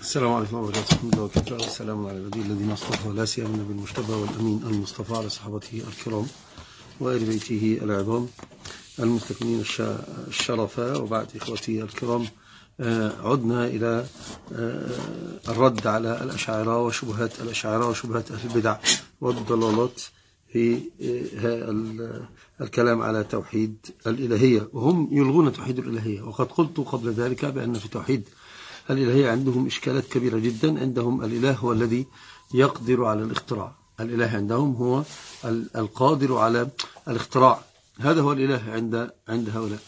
السلام عليكم ورحمة الله وبركاته. والسلام على النبي الذي اصطفى لا سيما النبي المجتبى والأمين المصطفى على صحابته الكرام وآل بيته العظام المستكملين الشرفاء. وبعد إخوتي الكرام، عدنا إلى الرد على الأشاعرة وشبهات الأشاعرة وشبهات أهل البدع والضلالات في الكلام على توحيد الإلهية، وهم يلغون توحيد الإلهية. وقد قلت قبل ذلك بأن في توحيد الإلهية عندهم إشكالات كبيرة جدا. عندهم الإله هو الذي يقدر على الاختراع، الإله عندهم هو القادر على الاختراع، هذا هو الإله عند هؤلاء.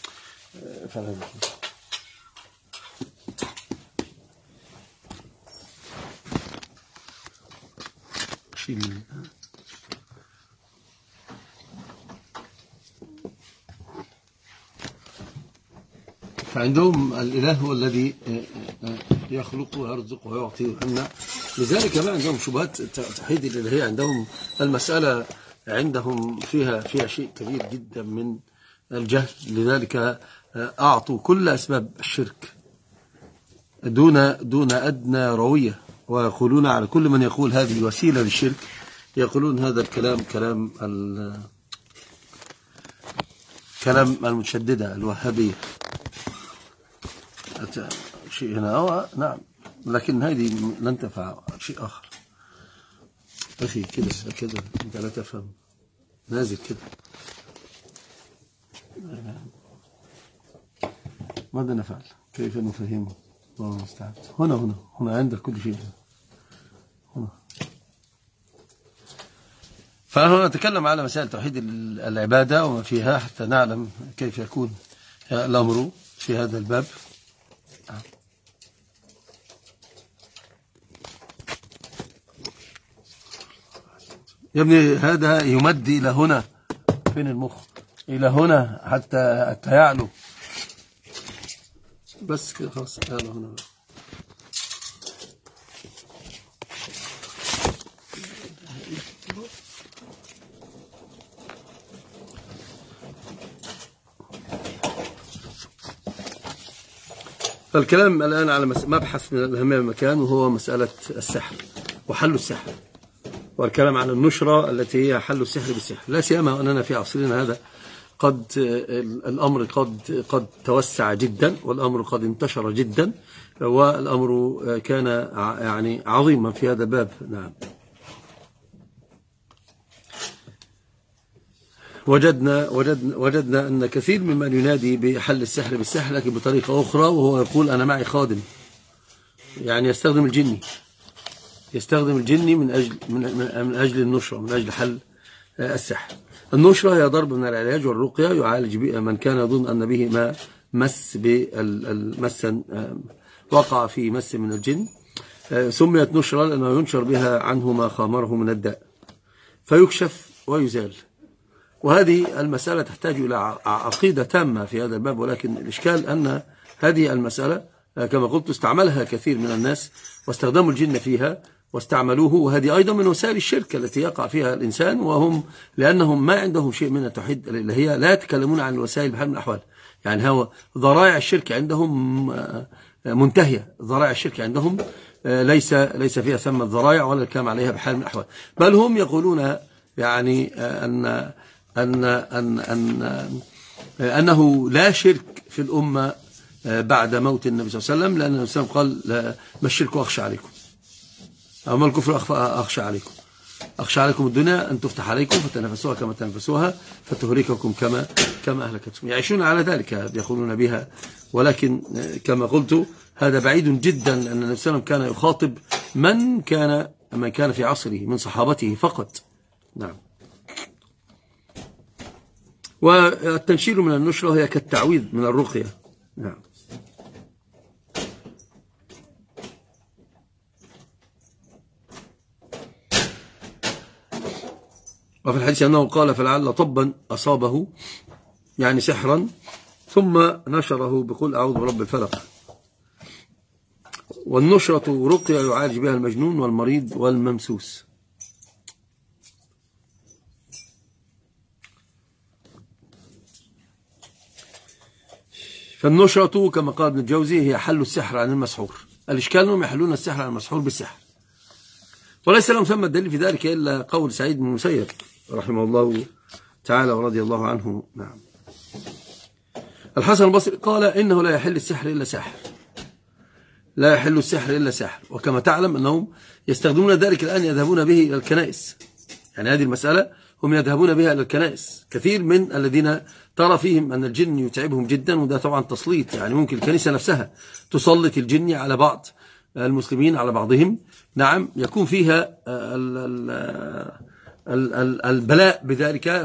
فعندهم الإله هو الذي يخلق ويرزق ويعطي ويمنع، لذلك ما عندهم شبهات توحيد الإلهية. عندهم المسألة عندهم فيها شيء كبير جدا من الجهل، لذلك أعطوا كل أسباب الشرك دون أدنى روية، ويقولون على كل من يقول هذه وسيلة للشرك يقولون هذا الكلام كلام المتشددة الوهابية. شيء هنا نعم، لكن هذه لن تنفع. شيء آخر أخي كده أنت لا تفهم، نازل كده. ماذا نفعل؟ كيف نفهمه؟ الله المستعان. هنا عندك كل شيء هنا. فنحن نتكلم على مسائل توحيد العبادة وما فيها حتى نعلم كيف يكون الأمر في هذا الباب. يا ابني هذا يمد إلى هنا، فين المخ؟ إلى هنا حتى يعلو، بس كده خلاص. يلا هنا بقى. فالكلام الآن على مبحث من الأهم المكان، وهو مسألة السحر وحل السحر، والكلام على النشرة التي هي حل السحر بالسحر، لا سيما أننا في عصرنا هذا الأمر قد توسع جدا، والأمر قد انتشر جدا، والأمر كان يعني عظيما في هذا الباب. نعم، وجدنا أن كثير ممن ينادي بحل السحر بالسحر لكن بطريقة أخرى، وهو يقول أنا معي خادم، يعني يستخدم الجني من أجل النشرة، من أجل حل السحر. النشرة هي ضرب من العلاج والرقية يعالج من كان يظن أن به مسا وقع في مس من الجن. سميت نشرة لأنه ينشر بها عنه ما خامره من الداء فيكشف ويزال. وهذه المسألة تحتاج إلى عقيدة تامة في هذا الباب، ولكن الإشكال أن هذه المسألة كما قلت استعملها كثير من الناس واستخدموا الجن فيها واستعملوه، وهذه أيضا من وسائل الشرك التي يقع فيها الإنسان، وهم لأنهم ما عندهم شيء من التوحيد الإلهية لا يتكلمون عن الوسائل بحال من الأحوال. يعني هو ذرائع الشرك عندهم منتهية، ذرائع الشرك عندهم ليس فيها ثمة ذرائع ولا الكلام عليها بحال من الأحوال، بل هم يقولون يعني أنه لا شرك في الأمة بعد موت النبي صلى الله عليه وسلم، لأن النبي صلى الله عليه وسلم قال ما الشرك أخشى عليكم، أما الكفر أخشى عليكم. أخشى عليكم الدنيا أن تفتح عليكم فتنافسوها كما تنافسوها فتهلككم كما أهلكتكم. يعيشون على ذلك يقولون بها، ولكن كما قلت هذا بعيد جدا، لأن النبي صلى الله عليه وسلم كان يخاطب من كان في عصره من صحابته فقط. نعم. والتنشير من النشرة هي كالتعويذ من الرقية. نعم. وفي الحديث أنه قال فلعل طبا أصابه، يعني سحرا، ثم نشره بقول أعوذ برب الفلق. والنشرة رقية يعالج بها المجنون والمريض والممسوس. فالنشرة كما قال ابن الجوزي هي حل السحر عن المسحور. الإشكال أنهم يحلون السحر على المسحور بالسحر، وليس لهم ثم الدليل في ذلك إلا قول سعيد بن المسيب رحمه الله تعالى ورضي الله عنه. نعم. الحسن البصري قال إنه لا يحل السحر إلا ساحر، لا يحل السحر إلا ساحر. وكما تعلم أنهم يستخدمون ذلك الآن، يذهبون به إلى الكنائس، يعني هذه المسألة هم يذهبون بها إلى الكنائس. كثير من الذين ترى فيهم أن الجن يتعبهم جدا، وده طبعا تسليط، يعني ممكن الكنيسة نفسها تسلط الجن على بعض المسلمين على بعضهم. نعم، يكون فيها البلاء بذلك،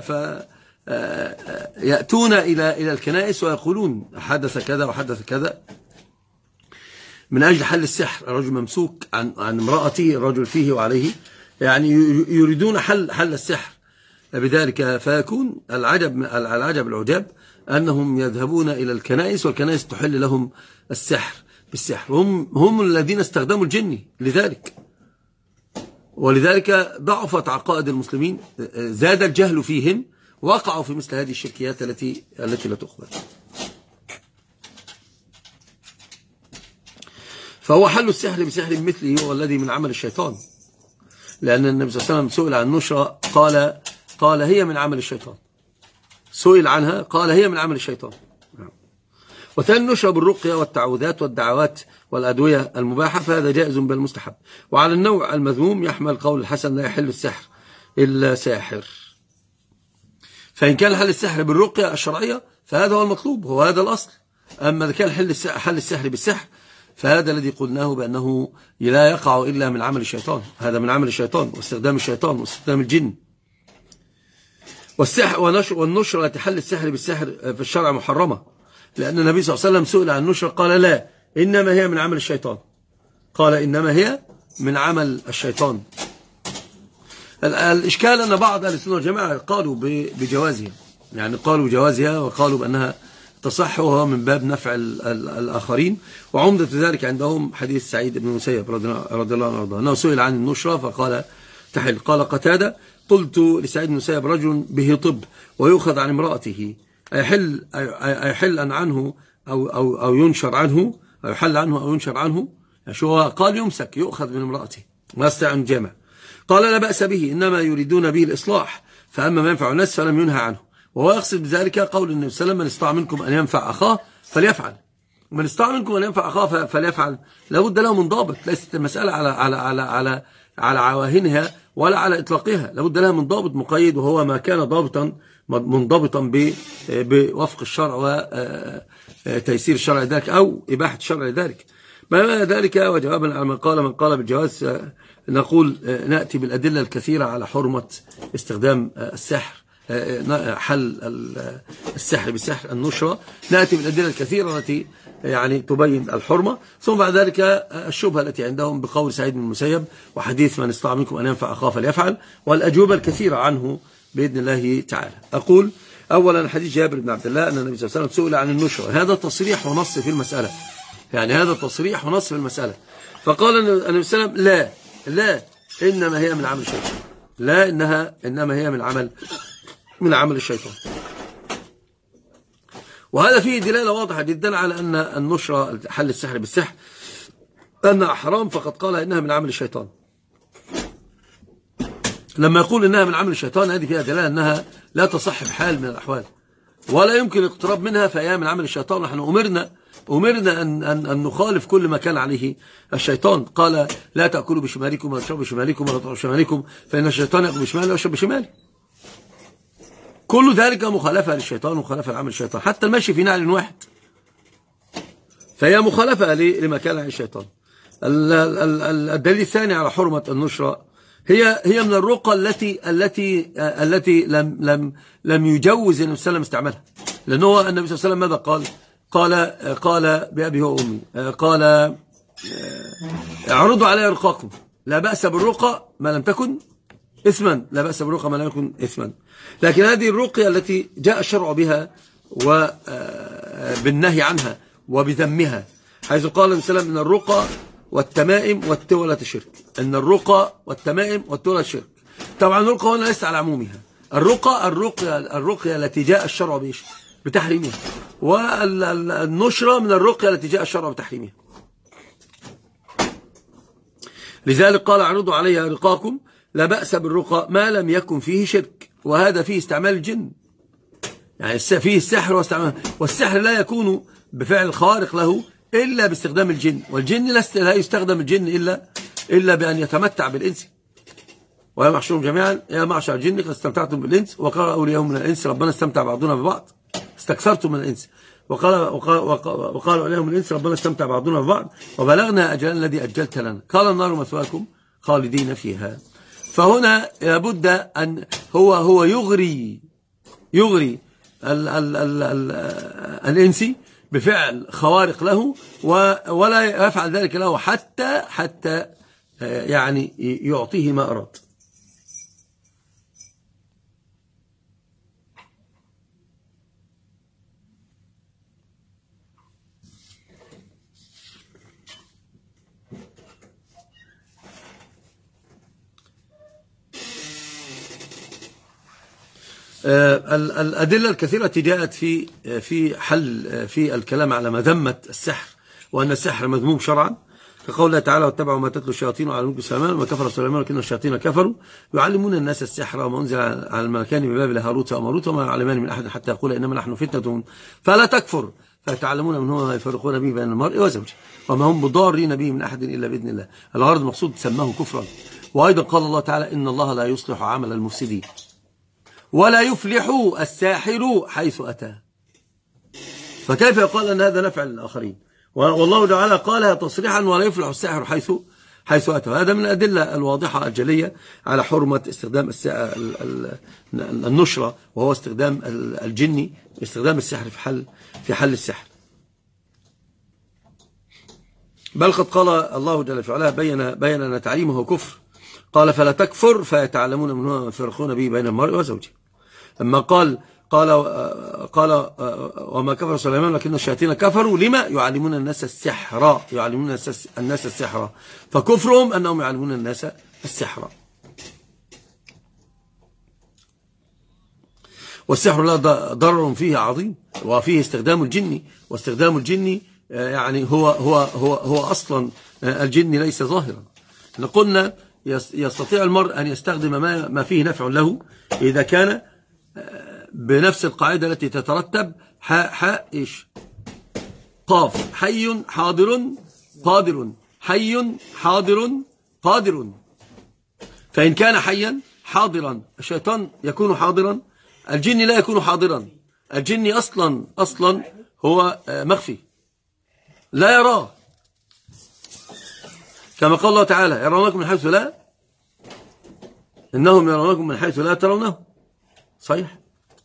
فيأتون إلى الكنائس ويقولون حدث كذا وحدث كذا من أجل حل السحر. الرجل ممسوك عن امرأته، الرجل فيه وعليه، يعني يريدون حل السحر بذلك. فيكون العجب أنهم يذهبون إلى الكنائس، والكنائس تحل لهم السحر بالسحر. هم الذين استخدموا الجن لذلك، ولذلك ضعفت عقائد المسلمين، زاد الجهل فيهم، وقعوا في مثل هذه الشركيات التي لا تقبل. فهو حل السحر بسحر مثله هو الذي من عمل الشيطان، لأن النبي صلى الله عليه وسلم سئل عن النشرة قال هي من عمل الشيطان، سئل عنها قال هي من عمل الشيطان. وثاني النشرة بالرقية والتعوذات والدعوات والأدوية المباحة، فهذا جائز بل مستحب. وعلى النوع المذموم يحمل قول الحسن لا يحل السحر إلا ساحر. فإن كان حل السحر بالرقية الشرعية فهذا هو المطلوب، هو هذا الأصل. أما إذا كان حل السحر بالسحر فهذا الذي قلناه بأنه لا يقع إلا من عمل الشيطان، هذا من عمل الشيطان واستخدام الشيطان واستخدام الجن. والنشرة التي حل السحر بالسحر في الشرع محرمة، لأن النبي صلى الله عليه وسلم سئل عن النشرة قال لا، إنما هي من عمل الشيطان، قال إنما هي من عمل الشيطان. الإشكال أن بعض أهل السنة والجماعة قالوا بجوازها، يعني قالوا بجوازها وقالوا بأنها تصح، وهو من باب نفع الآخرين. وعمدة ذلك عندهم حديث سعيد بن المسيب رضي الله عنه وارضاه، أنه سئل عن النشرة فقال تحل. قال قتادة قلت لسعيد بن المسيب رجل به طب ويؤخذ عن امرأته أيحل أن عنه أو ينشر عنه، أو يحل عنه أو ينشر عنه؟ يعني شو قال؟ يمسك، يؤخذ من امرأته ما يستطيع أن يجامع. قال لا بأس به، إنما يريدون به الإصلاح، فأما ما ينفع الناس فلم ينهى عنه. وهو يقصد بذلك قول النبي صلى الله عليه وسلم من استطاع منكم أن ينفع أخاه فليفعل، ومن استطاع منكم أن ينفع أخاه فليفعل. لابد له من ضابط، ليست المسألة على عواهنها ولا على إطلاقها، لابد لها من ضابط مقيد، وهو ما كان منضبطا بوفق الشرع وتيسير الشرع ذلك أو إباحة الشرع ذلك. ما ذلك وجوابا على من قال بالجواز، نقول نأتي بالأدلة الكثيرة على حرمة استخدام السحر، حل السحر بالسحر النشرة، نأتي بالأدلة الكثيرة التي يعني تبين الحرمة. ثم بعد ذلك الشبهة التي عندهم بقول سعيد بن المسيب وحديث من استطاع منكم أن ينفع أخاه فليفعل، والأجوبة الكثيرة عنه بإذن الله تعالى. أقول أولا حديث جابر بن عبد الله أن النبي صلى الله عليه وسلم سئل عن النشرة، هذا تصريح ونص في المسألة، يعني هذا تصريح ونص في المسألة. فقال النبي صلى الله عليه وسلم لا إنما هي من عمل الشيطان، لا إنما هي من عمل الشيطان. وهذا فيه دلالة واضحة جدا على أن النشرة حل السحر بالسحر أنها حرام، فقد قال إنها من عمل الشيطان. لما يقول إنها من عمل الشيطان هذه فيها دلالة أنها لا تصح بحال من الأحوال ولا يمكن الاقتراب منها، فهي من عمل الشيطان. نحن أمرنا أن نخالف كل ما كان عليه الشيطان. قال لا تأكلوا بشمالكم ولا تشربوا بشمالكم ولا تطعموا بشمالكم فإن الشيطان يأكل بشماله ويشرب بشماله. كل ذلك مخالفة للشيطان ومخالفة لعمل الشيطان، حتى المشي في نعل واحد فهي مخالفة لما كان عليه الشيطان. الدليل الثاني على حرمة النشرة هي من الرقى التي لم يجوز النبي صلى الله عليه وسلم استعمالها، لأنه النبي صلى الله عليه وسلم ماذا قال بأبي هو أمي، قال اعرضوا علي رقاكم، لا بأس بالرقى ما لم تكن إثما، لا بأس بالرقى ما لم يكن إثما. لكن هذه الرقية التي جاء الشرع بها وبالنهي عنها وبذمها، حيث قال النبي صلى الله عليه وسلم إن الرقى والتمائم والتولة شرك، إن الرقى والتمائم والتولة شرك. طبعا الرقى هنا ليس على عمومها، الرقية التي جاء الشرع بتحريمها، والنشرة من الرقية التي جاء الشرع بتحريمها. لذلك قال اعرضوا علي رقاكم لا بأس بالرقى ما لم يكن فيه شرك، وهذا فيه استعمال الجن، يعني فيه السحر واستعمال، والسحر لا يكون بفعل خارق له إلا باستخدام الجن، والجن لا يستخدم الجن إلا بأن يتمتع بالإنس. ويا محشرهم جميعا يا معشر الجن قد استمتعتم بالإنس وقال أولياءهم من الإنس ربنا استمتع بعضنا ببعض، استكثرتم من الإنس، وقال أولياءهم من الإنس ربنا استمتع بعضنا ببعض وبلغنا أجلنا الذي أجلت لنا قال النار مثواكم خالدين فيها. فهنا لابد أن هو يغري الإنسي بفعل خوارق له، ولا يفعل ذلك له حتى يعني يعطيه ما أراد. الأدلة الكثيرة جاءت في الكلام على مذمة السحر، وأن السحر مذموم شرعا، كقول الله تعالى واتبعوا ما تتلو الشياطين على ملك سليمان وما كفر سليمان ولكن الشياطين كفروا يعلمون الناس السحر وما أنزل على الملكين ببابل هاروت وماروت وما يعلمان من أحد حتى يقول إنما نحن فتنة فلا تكفر فيتعلمون منهما ما يفرقون به بين المرء وزوجه وما هم بضارين به من أحد إلا بإذن الله. الغرض المقصود سماه كفرا. وأيضا قال الله تعالى إن الله لا يصلح عمل المفسدين ولا يفلح الساحر حيث أتى. فكيف يقال أن هذا نفع للآخرين؟ والله تعالى قالها تصريحا ولا يفلح الساحر حيث أتى. هذا من الأدلة الواضحة الجلية على حرمة استخدام النشرة، وهو استخدام الجن، استخدام السحر في حل السحر. بل قد قال الله جل في علاه بين أن تعليمه كفر، قال فلا تكفر فيتعلمون منهما ما يفرقون به بين المرء وزوجه. أما قال وما كفر سليمان لكن الشياطين كفروا لما يعلمون الناس السحر، يعلمون الناس السحر، فكفرهم أنهم يعلمون الناس السحر. والسحر لا ضرر فيه عظيم، وفيه استخدام الجن، واستخدام الجن يعني هو أصلا الجن ليس ظاهرا. قلنا يستطيع المرء أن يستخدم ما فيه نفع له إذا كان بنفس القاعدة التي تترتب إيش؟ قاف حي حاضر قادر، حي حاضر قادر. فإن كان حيا حاضرا الشيطان يكون حاضرا، الجن لا يكون حاضرا. الجن أصلا هو مخفي لا يراه، كما قال الله تعالى يرونكم من حيث لا، إنهم يرونكم من حيث لا ترونه. صحيح،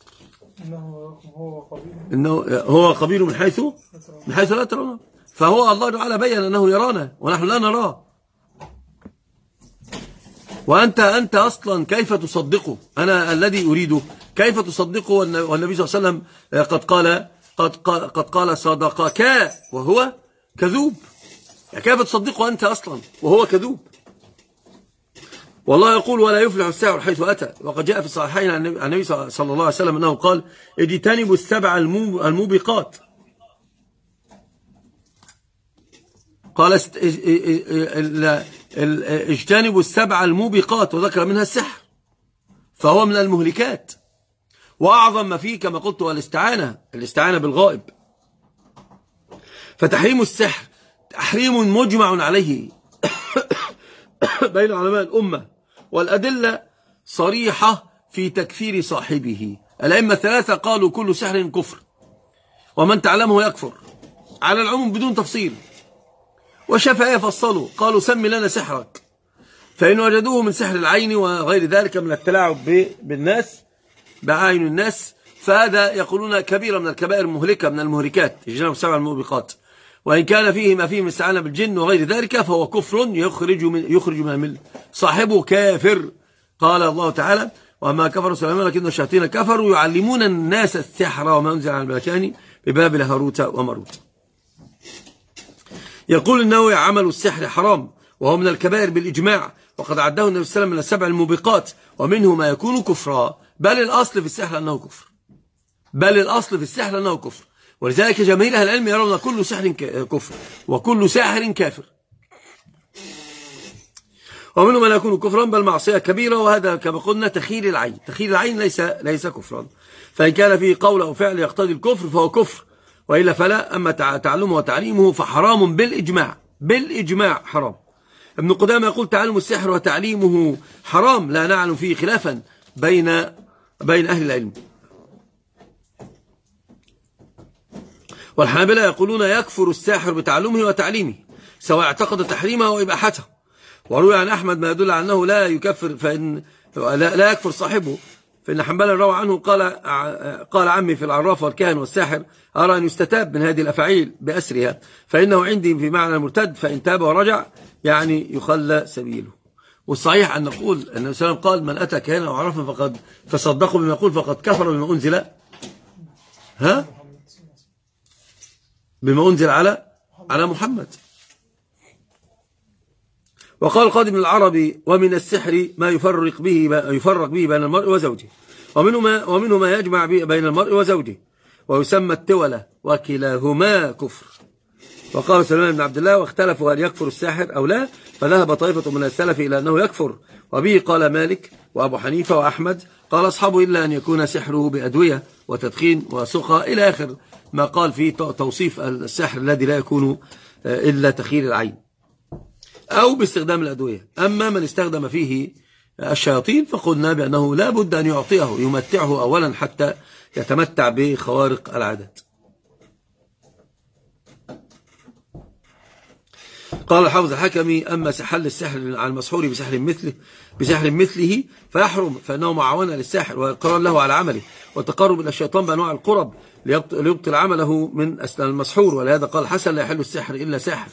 إنه هو قبيل من حيث لا ترونه. فهو الله تعالى بيّن أنه يرانا ونحن لا نراه. وأنت أصلا كيف تصدقه؟ أنا الذي أريده كيف تصدقه والنبي صلى الله عليه وسلم قد قال صدقك وهو كذوب. يعني كيف تصدقه أنت أصلا وهو كذوب؟ والله يقول ولا يفلح الساحر حيث أتى. وقد جاء في الصحيحين عن النبي صلى الله عليه وسلم أنه قال اجتنبوا السبع الموبقات. قال اجتنبوا السبع الموبقات، وذكر منها السحر، فهو من المهلكات. وأعظم ما فيه كما قلت الاستعانة بالغائب. فتحريم السحر تحريم مجمع عليه بين علماء الأمة، والأدلة صريحة في تكفير صاحبه. الأئمة الثلاثة قالوا كل سحر كفر ومن تعلمه يكفر على العموم بدون تفصيل. والشافعية فصلوا قالوا سم لنا سحرك، فإن وجدوه من سحر العين وغير ذلك من التلاعب بالناس بعين الناس، فهذا يقولون كبيرة من الكبائر مهلكة من المهلكات، يجنب السبع الموبقات. وإن كان فيه ما فيه من استعانة بالجن وغير ذلك فهو كفر يخرج من الملة، صاحبه كافر. قال الله تعالى وما كفر سليمان لكن الشياطين كفروا يعلمون الناس السحر وما أنزل على الملكين ببابل هاروت وماروت. يقول النووي عمل السحر حرام وهو من الكبائر بالإجماع، وقد عده النبي صلى الله عليه وسلم من السبع الموبقات، ومنه ما يكون كفرا، بل الأصل في السحر أنه كفر. ولذلك جماهير أهل العلم يرون كل سحر كفر وكل ساحر كافر. ومنهم من يكون كفرا بل معصية كبيرة، وهذا كما قلنا تخيل العين. تخيل العين ليس كفرا، فإن كان فيه قول أو فعل يقتضي الكفر فهو كفر، وإلا فلا. أما تعلمه وتعليمه فحرام بالإجماع حرام. ابن قدامة يقول تعلم السحر وتعليمه حرام، لا نعلم فيه خلافا بين أهل العلم. والحنابلة يقولون يكفر الساحر بتعلمه وتعليمه سواء اعتقد تحريمه أو إباحته. وروي عن أحمد ما يدل على أنه لا يكفر، فإن لا يكفر صاحبه، فإن حنبلا روى عنه قال عمي في العراف والكاهن والساحر أرى أن يستتاب من هذه الأفعيل بأسرها، فإنه عندي في معنى المرتد، فإن تاب ورجع يعني يخلى سبيله. والصحيح أن نقول أن النبي صلى الله عليه وسلم قال من أتى كاهنا أو عرافا فصدقوا بما يقول فقد كفر بما أنزل على محمد. وقال القاضي بن العربي ومن السحر ما يفرق به بين المرء وزوجه، ومنه ما يجمع بين المرء وزوجه ويسمى التولة، وكلاهما كفر. وقال سلمان بن عبد الله واختلفوا هل يكفر الساحر أو لا، فذهب طائفة من السلف إلى أنه يكفر، وبه قال مالك وأبو حنيفة وأحمد. قال أصحابه إلا أن يكون سحره بأدوية وتدخين وسخة إلى آخر ما قال في توصيف السحر الذي لا يكون إلا تخيل العين أو باستخدام الأدوية. أما من استخدم فيه الشياطين فقلنا بأنه لا بد أن يعطيه يمتعه أولا حتى يتمتع بخوارق العادات. قال الحافظ الحكمي أما حل السحر على المسحور بسحر مثله فيحرم، فإنه معاونة للساحر وإقرار له على عمله وتقرب إلى الشيطان بأنواع القرب ليبطل عمله من المسحور. ولهذا قال حسن لا يحل السحر إلا ساحر.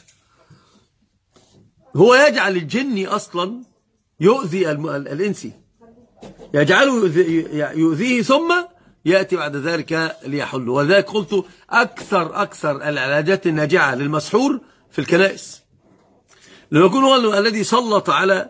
هو يجعل الجن أصلا يؤذي الإنسي، يجعله يؤذيه ثم يأتي بعد ذلك ليحله. وذلك قلت أكثر العلاجات الناجعة للمسحور في الكنائس، لما يكون هو الذي سلط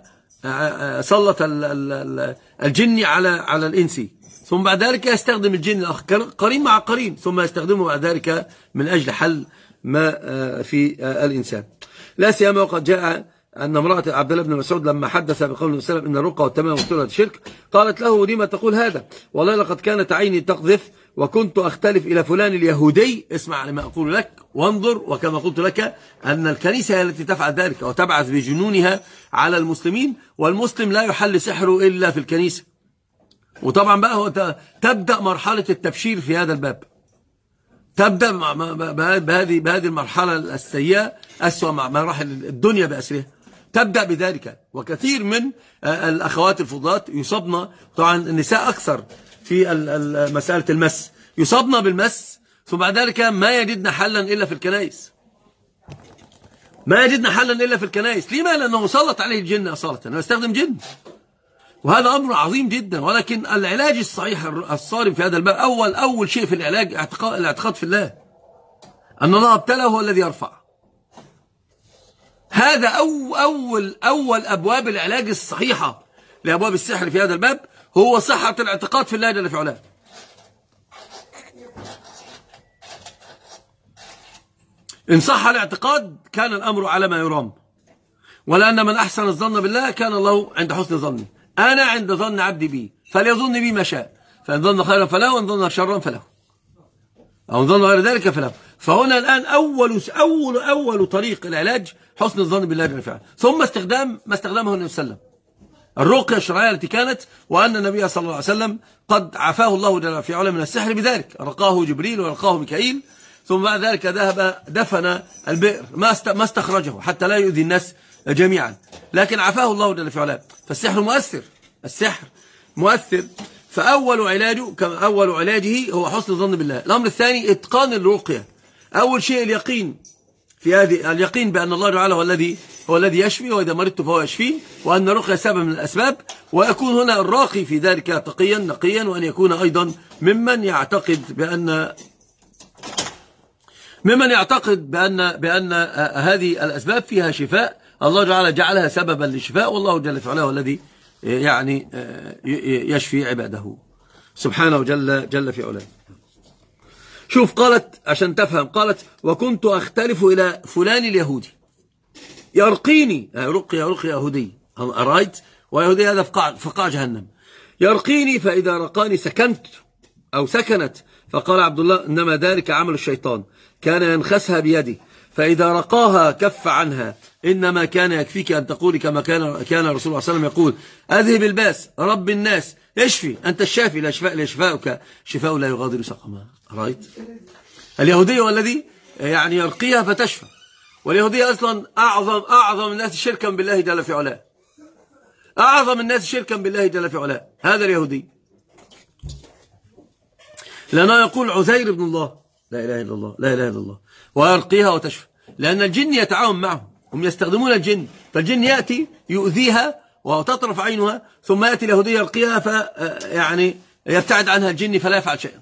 الجن على الإنسي، ثم بعد ذلك يستخدم الجن الآخر قرين مع قرين، ثم يستخدمه بعد ذلك من أجل حل ما في الإنسان. لا سيما وقد جاء أن امرأة عبد الله بن مسعود لما حدث بقول النبي صلى الله عليه وسلم إن الرقى والتمام والتولة شرك، قالت له لما تقول هذا؟ والله لقد كانت عيني تقذف وكنت أختلف إلى فلان اليهودي، اسمع لما أقول لك وانظر. وكما قلت لك أن الكنيسة هي التي تفعل ذلك وتبعث بجنونها على المسلمين، والمسلم لا يحل سحره إلا في الكنيسة. وطبعا بقى هو تبدأ مرحلة التبشير في هذا الباب، تبدأ بهذه المرحلة السيئة، أسوأ مراحل الدنيا بأسرها، تبدأ بذلك. وكثير من الأخوات الفضلات يصابن، طبعا النساء أكثر في مسألة المس، يصابن بالمس ثم بعد ذلك ما يجدن حلا إلا في الكنائس، ما يجدن حلا إلا في الكنائس. لما؟ لأنه مسلط عليه الجن أصالة، أنه يستخدم جن، وهذا أمر عظيم جدا. ولكن العلاج الصحيح الصارم في هذا الباب أول شيء في العلاج الاعتقاد في الله، أن الله ابتلاه هو الذي يرفع. هذا أول أبواب العلاج الصحيحة لأبواب السحر في هذا الباب، هو صحة الاعتقاد في الله جل في علاه. إن صح الاعتقاد كان الأمر على ما يرام، ولأن من أحسن الظن بالله كان الله عند حسن ظني. أنا عند ظن عبدي بي فليظن بي ما شاء، فإن ظن خيرا فله وإن ظن شرا فله، أو ظن غير ذلك فله. فهنا الآن أول طريق العلاج حسن الظن بالله جل في علاه، ثم ما استخدمه النبي صلى الله عليه وسلم، الرقية الشرعية التي كانت، وأن النبي صلى الله عليه وسلم قد عافاه الله جل في علاه من السحر بذلك، رقاه جبريل ورقاه ميكائيل، ثم بعد ذلك ذهب دفن البئر ما استخرجه حتى لا يؤذي الناس جميعا، لكن عافاه الله جل في علاه. فالسحر مؤثر، السحر مؤثر. فأول علاجه هو حسن الظن بالله. الأمر الثاني إتقان الرقية. أول شيء اليقين في هذه، اليقين بأن الله تعالى هو الذي يشفي، وإذا مرضت فهو يشفين، وأن الرقية سبب من الأسباب، ويكون هنا الراقي في ذلك تقيا نقيا، وأن يكون أيضا ممن يعتقد بأن هذه الأسباب فيها شفاء، الله تعالى جعلها سببا للشفاء، والله جل في علاه هو الذي يعني يشفي عباده سبحانه جل في علاه. شوف قالت عشان تفهم، قالت وكنت أختلف إلى فلان اليهودي يرقيني، رقية يهودي، أرأيت؟ ويهودي هذا في قاع جهنم. يرقيني فإذا رقاني سكنت أو سكنت. فقال عبد الله إنما ذلك عمل الشيطان، كان ينخسها بيده فإذا رقاها كف عنها. إنما كان يكفيك أن تقولي كما كان رسول الله صلى الله عليه وسلم يقول: أذهب الباس رب الناس اشفي أنت الشافي لا شفاء شفاؤك شفاء لا يغادر سقما. رأيت؟ اليهودي هو الذي يعني يرقيها فتشفى. واليهودي أصلا أعظم الناس شركا بالله جل في علاه، أعظم الناس شركا بالله جل في علاه هذا اليهودي، لأنه يقول عزير ابن الله، لا إله إلا الله لا إله إلا الله، ويرقيها وتشفى. لأن الجن يتعاون معهم، هم يستخدمون الجن، فالجن يأتي يؤذيها وتطرف عينها، ثم يأتي اليهودي يرقيها يعني يبتعد عنها الجن فلا يفعل شيئا.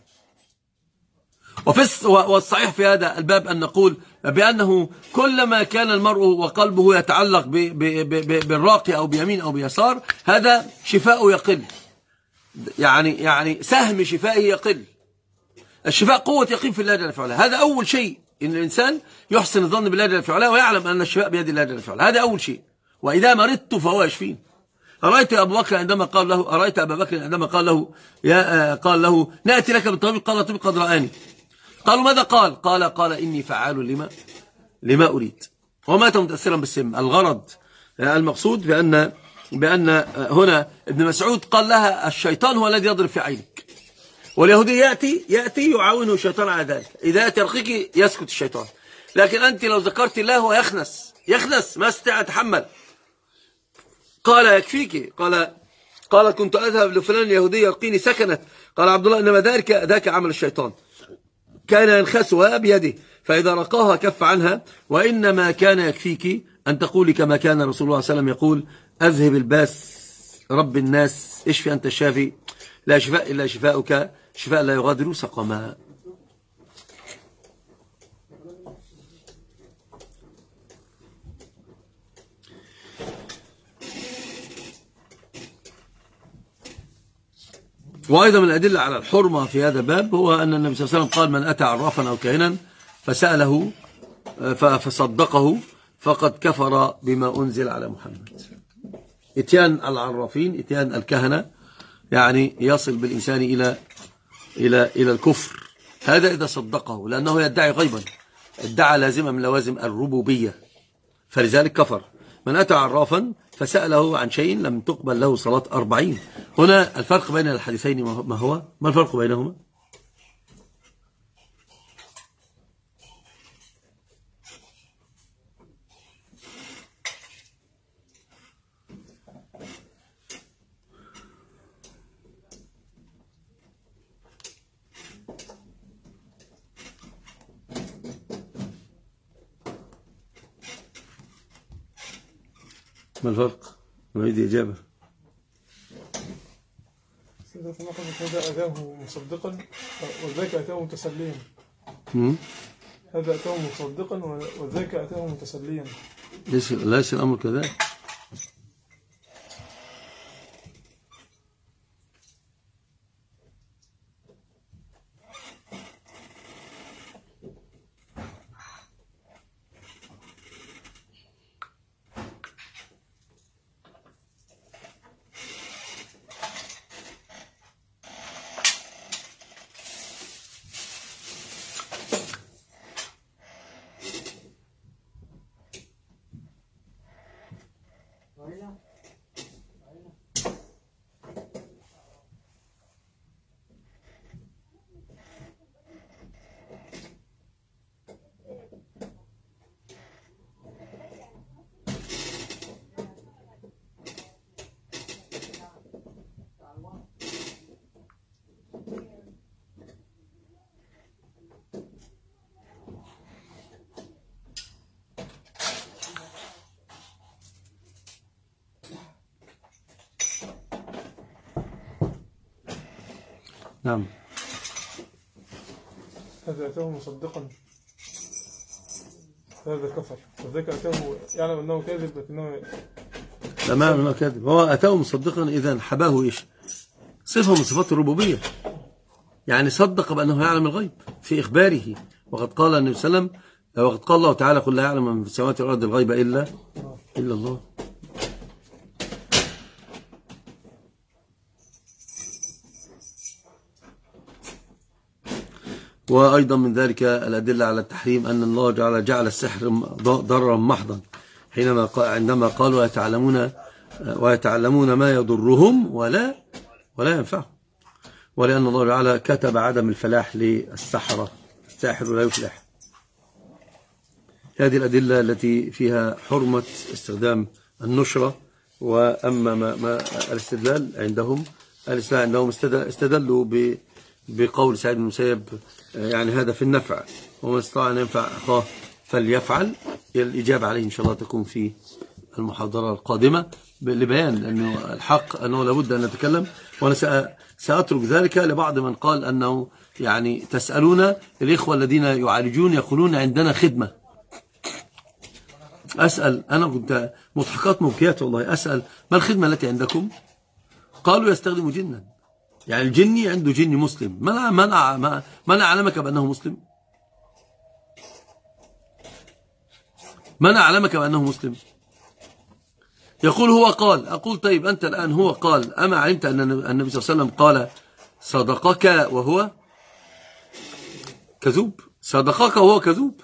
والصحيح في هذا الباب أن نقول بأنه كلما كان المرء وقلبه يتعلق بالراقي أو بيمين أو بيسار، هذا شفاءه يقل، يعني سهم شفائه يقل. الشفاء قوة يقين في الله جل في علاه. هذا أول شيء، إن الإنسان يحسن الظن بالله جل في علاه ويعلم أن الشفاء بيد الله جل في علاه، هذا أول شيء. وإذا مرضت فهو يشفين. أرأيت أبا بكر عندما قال له نأتي لك بالطبيب، قال الطبيب قد رآني. قالوا ماذا قال إني فعال لما أريد، ومات متأثرا بالسم. الغرض المقصود بأن هنا ابن مسعود قال لها الشيطان هو الذي يضرب في عينك، واليهودي يأتي يعاونه الشيطان على ذلك. إذا يأتي يرقيك يسكت الشيطان، لكن أنت لو ذكرت الله هو يخنس ما استطيع يتحمل. قال يكفيك، قال كنت أذهب لفلان اليهودي يرقيني سكنت. قال عبد الله إنما ذاك عمل الشيطان، كان ينخسها بيده فإذا رقاها كف عنها. وإنما كان يكفيك أن تقولي كما كان رسول الله صلى الله عليه وسلم يقول: أذهب الباس رب الناس اشفي أنت الشافي لا شفاء إلا شفاؤك شفاء لا يغادر سقما. وأيضا من الأدلة على الحرمة في هذا الباب هو أن النبي صلى الله عليه وسلم قال: من أتى عرافا أو كاهنا فسأله فصدقه فقد كفر بما أنزل على محمد. اتيان العرافين، اتيان الكهنة، يعني يصل بالإنسان إلى الكفر. هذا إذا صدقه، لأنه يدعي غيبا، ادعى لازمة من لوازم الربوبية، فلذلك كفر. من أتى عرافا فسأله عن شيء لم تقبل له صلاة 40. هنا الفرق بين الحديثين ما هو؟ ما الفرق بينهما؟ ما الفرق؟ نريد إجابة. هذا أتاه مصدقا وذاك أتاه متسليا. هذا أتاه مصدقا وذاك أتاه متسليا. ليس الأمر كذلك. نعم. هذا أتاه مصدقا هذا كفر، وذاك أتاه يعلم أنه كاذب لكنه لا ما أنه كاذب، هو أتاه مصدقا إذا حباه إيش؟ صفة من صفات الربوبية، يعني صدق بأنه يعلم الغيب في إخباره. وقد قال النبي صلى الله عليه وسلم، وقد قال الله تعالى: قل لا يعلم من في السماوات والأرض الغيب إلا الله. وأيضا من ذلك الأدلة على التحريم أن الله جعل السحر ضررا محضا عندما قالوا ويتعلمون ما يضرهم ولا ينفعهم، ولأن الله تعالى كتب عدم الفلاح للسحرة، الساحر لا يفلح. هذه الأدلة التي فيها حرمة استخدام النشرة. وأما ما الاستدلال عندهم استدلوا بقول سعيد بن المسيب يعني هذا في النفع، ومن استطاع أن ينفع أخاه فليفعل. الإجابة عليه إن شاء الله تكون في المحاضرة القادمة لبيان، لأنه الحق أنه لابد أن نتكلم، وأنا سأترك ذلك لبعض من قال أنه يعني تسألون الإخوة الذين يعالجون يقولون عندنا خدمة. أسأل، أنا كنت مضحكات مبكيات والله، أسأل ما الخدمة التي عندكم؟ قالوا يستخدم جنا، يعني الجني عنده جني مسلم، من أعلمك بأنه مسلم؟ من أعلمك بأنه مسلم؟ يقول هو قال. أقول طيب أنت الآن هو قال، أما علمت أن النبي صلى الله عليه وسلم قال صدقك وهو كذوب؟ صدقك وهو كذوب.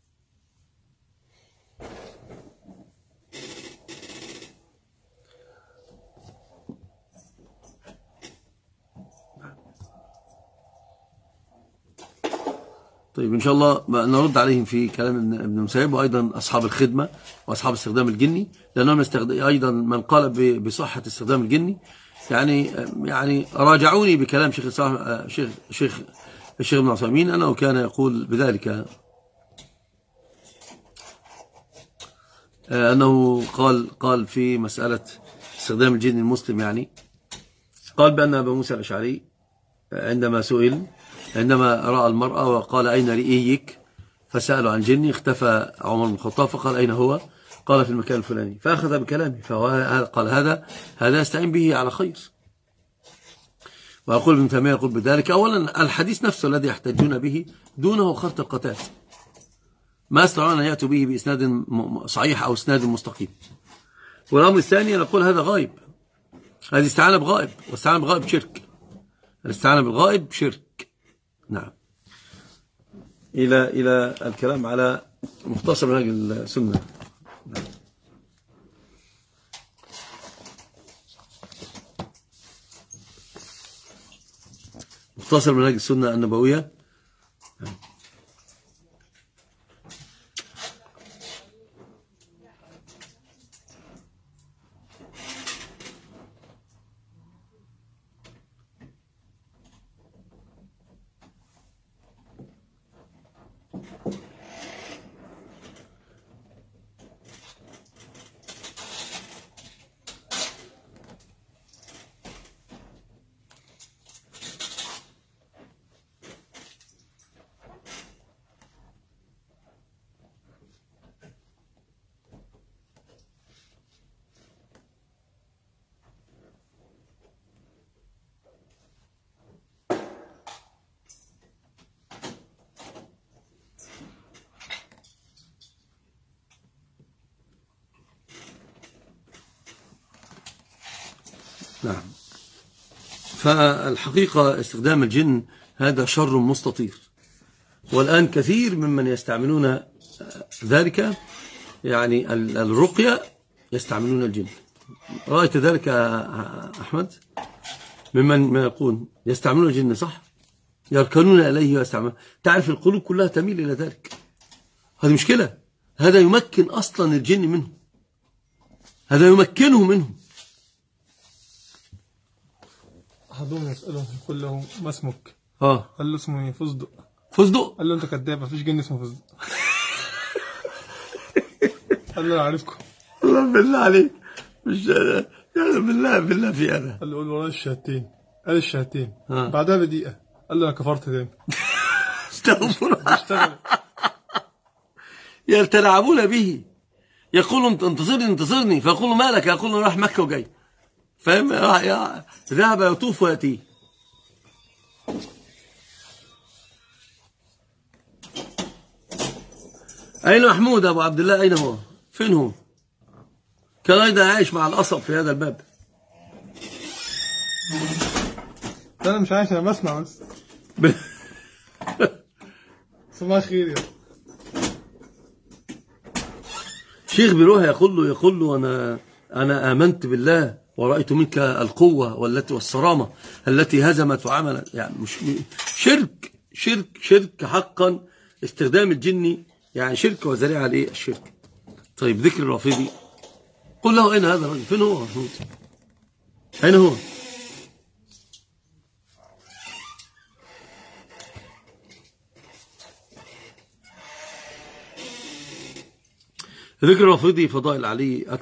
طيب إن شاء الله نرد عليهم في كلام ابن المسيب، وأيضا أصحاب الخدمة وأصحاب استخدام الجني، لأنهم أيضا من قال بصحة استخدام الجني يعني راجعوني بكلام الشيخ ابن عثيمين أنه كان يقول بذلك، أنه قال في مسألة استخدام الجن المسلم، يعني قال بأن أبا موسى الأشعري عندما سئل عندما رأى المرأة وقال أين رئيك، فسألوا عن جني، اختفى عمر بن الخطاب فقال أين هو؟ قال في المكان الفلاني، فأخذ بكلامه، فهو قال هذا يستعين به على خير. وأقول ابن تيمية يقول بذلك، أولا الحديث نفسه الذي يحتجون به دونه خرط القتال، ما يستطيعون أن يأتوا به بإسناد صحيح أو إسناد مستقيم. والأمر الثاني نقول هذا غائب، هذه استعانة بغائب، واستعانة بغائب شرك، الاستعانة بالغائب شرك. نعم. إلى الكلام على مختصر منهج السنة. نعم. مختصر منهج السنة النبوية. نعم. نعم. فالحقيقة استخدام الجن هذا شر مستطير، والآن كثير ممن يستعملون ذلك، يعني الرقية يستعملون الجن. رأيت ذلك أحمد؟ ممن يقول يستعملون الجن، صح؟ يركنون إليه ويستعملون. تعرف القلوب كلها تميل إلى ذلك. هذه مشكلة، هذا يمكن أصلا الجن منه، هذا يمكنه منه. أحدهم يسأله يقول له ما اسمك؟ قال له اسمه فزدق. فزدق؟ قال له أنت كذاب، مفيش جن اسمه فزدق. قال له أنا عارفكم. الله بالله عليك، مش يعني بالله في هذا. قال له قول وراء الشهادتين. قال الشهادتين، بعدها بدقيقة قال له أنا كفرت تاني. اشتغل. يتلاعبون به، يقولوا انتصرني، فيقولوا مالك؟ يقولوا راح مكة وجاي، فاهم؟ ذهب يطوف ويأتي. أين محمود أبو عبد الله؟ أين هو؟ فين هو؟ كان أيضا عايش مع القصب في هذا الباب. أنا مش عايش، أنا بسمع بس. صباح الخير يا شيخ بيروح يقول له أنا آمنت بالله ورأيت منك القوة والصرامة التي هزمت وعملت. يعني مش شرك حقا. استخدام الجن يعني شرك وذريعة عليه الشرك. طيب ذكر الرافضي، قل له أين هذا الرجل؟ فين هو محمود؟ أين هو؟ ذكر الرافضي فضائل علي